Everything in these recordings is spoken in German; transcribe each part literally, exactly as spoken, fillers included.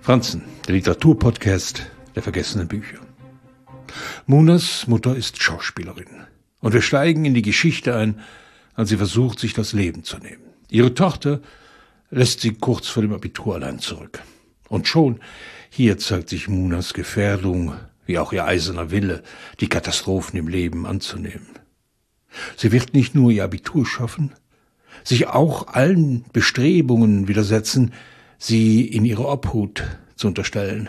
Franzen, der Literaturpodcast der vergessenen Bücher. Munas Mutter ist Schauspielerin und wir steigen in die Geschichte ein, als sie versucht, sich das Leben zu nehmen. Ihre Tochter lässt sie kurz vor dem Abitur allein zurück. Und schon hier zeigt sich Munas Gefährdung, wie auch ihr eiserner Wille, die Katastrophen im Leben anzunehmen. Sie wird nicht nur ihr Abitur schaffen, sich auch allen Bestrebungen widersetzen, sie in ihre Obhut zu unterstellen.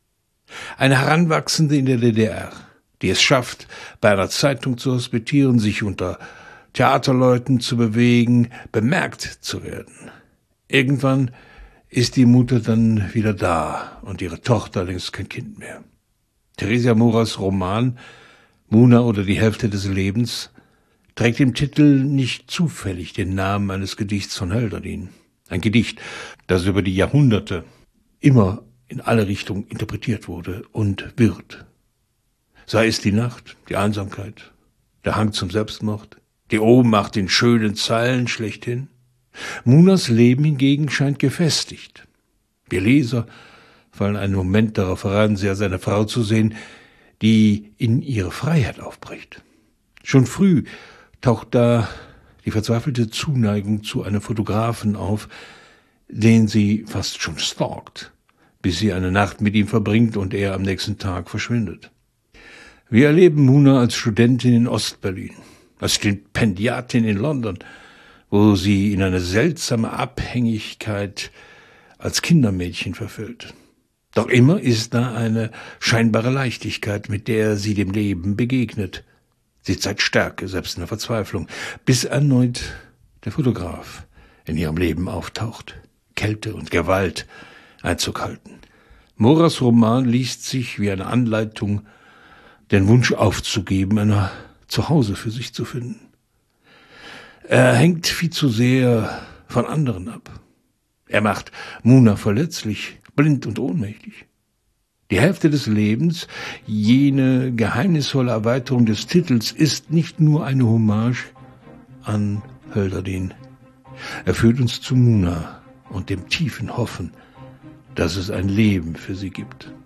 Eine Heranwachsende in der D D R, die es schafft, bei einer Zeitung zu hospitieren, sich unter Theaterleuten zu bewegen, bemerkt zu werden. Irgendwann ist die Mutter dann wieder da und ihre Tochter längst kein Kind mehr. Theresia Moras Roman Muna oder die Hälfte des Lebens trägt im Titel nicht zufällig den Namen eines Gedichts von Hölderlin. Ein Gedicht, das über die Jahrhunderte immer in alle Richtungen interpretiert wurde und wird. Sei es die Nacht, die Einsamkeit, der Hang zum Selbstmord, die Ohnmacht in schönen Zeilen schlechthin. Munas Leben hingegen scheint gefestigt. Wir Leser fallen einen Moment darauf heran, sie als eine Frau zu sehen, die in ihre Freiheit aufbricht. Schon früh taucht da die verzweifelte Zuneigung zu einem Fotografen auf, den sie fast schon stalkt, bis sie eine Nacht mit ihm verbringt und er am nächsten Tag verschwindet. Wir erleben Muna als Studentin in Ostberlin, als Stipendiatin in London, wo sie in eine seltsame Abhängigkeit als Kindermädchen verfällt. Doch immer ist da eine scheinbare Leichtigkeit, mit der sie dem Leben begegnet. Sie zeigt Stärke, selbst in der Verzweiflung, bis erneut der Fotograf in ihrem Leben auftaucht, Kälte und Gewalt Einzug halten. Moras Roman liest sich wie eine Anleitung, den Wunsch aufzugeben, ein Zuhause für sich zu finden. Er hängt viel zu sehr von anderen ab. Er macht Muna verletzlich, blind und ohnmächtig. Die Hälfte des Lebens, jene geheimnisvolle Erweiterung des Titels, ist nicht nur eine Hommage an Hölderlin. Er führt uns zu Muna und dem tiefen Hoffen, dass es ein Leben für sie gibt.